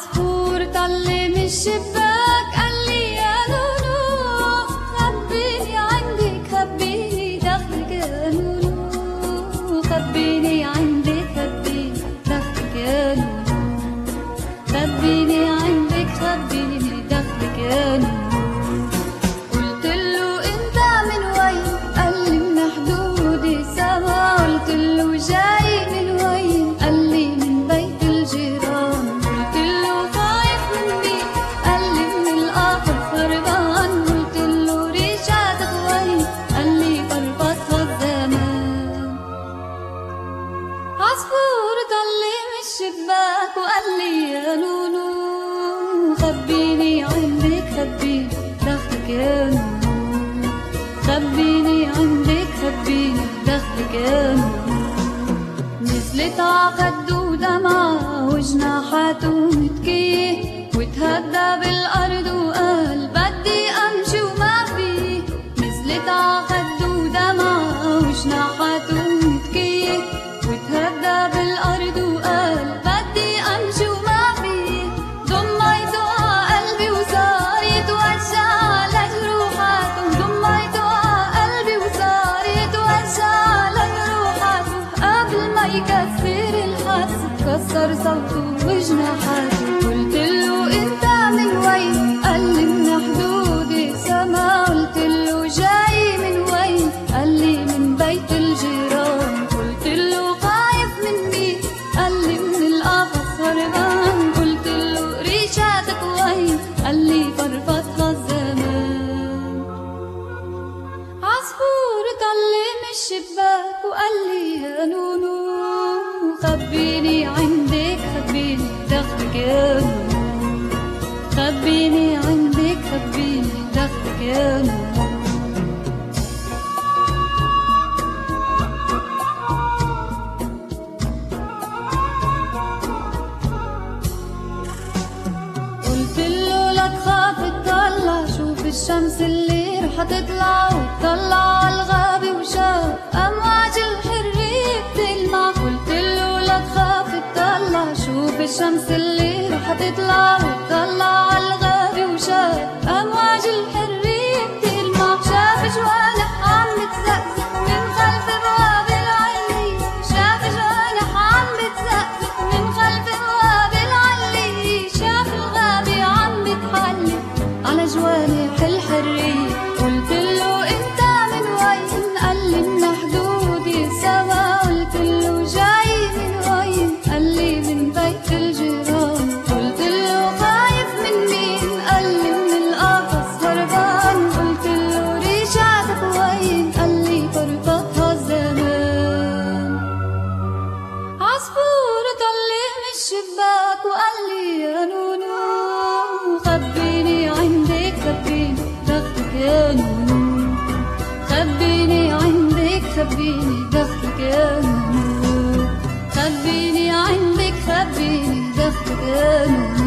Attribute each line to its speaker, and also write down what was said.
Speaker 1: عصفور طل من الشباك قال لي يا نونو خبيني عندك خبيني دخلك يا نونو خبيني عندك خبيني دخلك يا نونو خبيني عندك خبيني دخلك يا نونو. قلت له انت من وين؟ قال لي من حدود السما. قلت له جاي من وين؟ قال لي من بيت الجيران. قلت له خايف مني؟ قال لي من القهر خربان. قلت له رجعتك وين؟ قال لي بربطها الزمان. عصفور طل من الشباك وقال لي يا نونو خبيني عندك خبيني دخلك يا نونو خبيني عندك خبيني دخلك يا نونو. نزلت عخده ودمعة وجناحاته متكية وتهدى بالأرض وقال بدي أمشي وما فيه. نزلت عخده ودمعة وجناحاته متكية وتهدى بالأرض وقال بدي أمشي وما فيه. ضميته عقلبي وصار يتوجع لجروحاته. ضميته عقلبي وصار يتوجع لجروحاته. قبل ما يكسر الحدس كسر صوته وجناحاته. قلت له انت من وين؟ قال لي من حدود السما. قلت له جاي من وين؟ قال لي من بيت الجيران. قلت له خايف مني؟ قال لي من القفص هربان. قلت له ريشاتك وين؟ قال لي فرفضها الزمان. عصفور طل من الشباك وقال لي يا نونو خبيني عندك خبيني دخلك يا نونو خبيني عندك خبيني دخلك يا نونو. قلت له لا تخاف تطلع شوف الشمس اللي رح تطلع. وتطلع عالغابة وشاف أمواج الحرية بتلمع. قلت له لا تخاف تطلع شوف الشمس اللي رح تطلع. وتطلع عالغابة وشاف أمواج الحرية بتلمع. شاف جوانح عم بتزقزق من خلف بواب العلي. شاف جوانح عم بتزقزق من خلف بواب العلي. شاف الغابة عم بتحلي على جوانح الحرية. قلت له انت من وين؟ قال لي من حدود السما. قلت له جاي من وين؟ قال لي من بيت الجيران. قلت له خايف من مين؟ قال لي من القفص هربان. قلت له رجعتك وين؟ قال لي بربطها الزمان. عصفور طل من الشباك وقال لي يا نونو خبيني عندك خبيني دخلك يا نونو خبيني عندك خبيني دخلك يا نونو خبيني عندك خبيني دخلك يا نونو.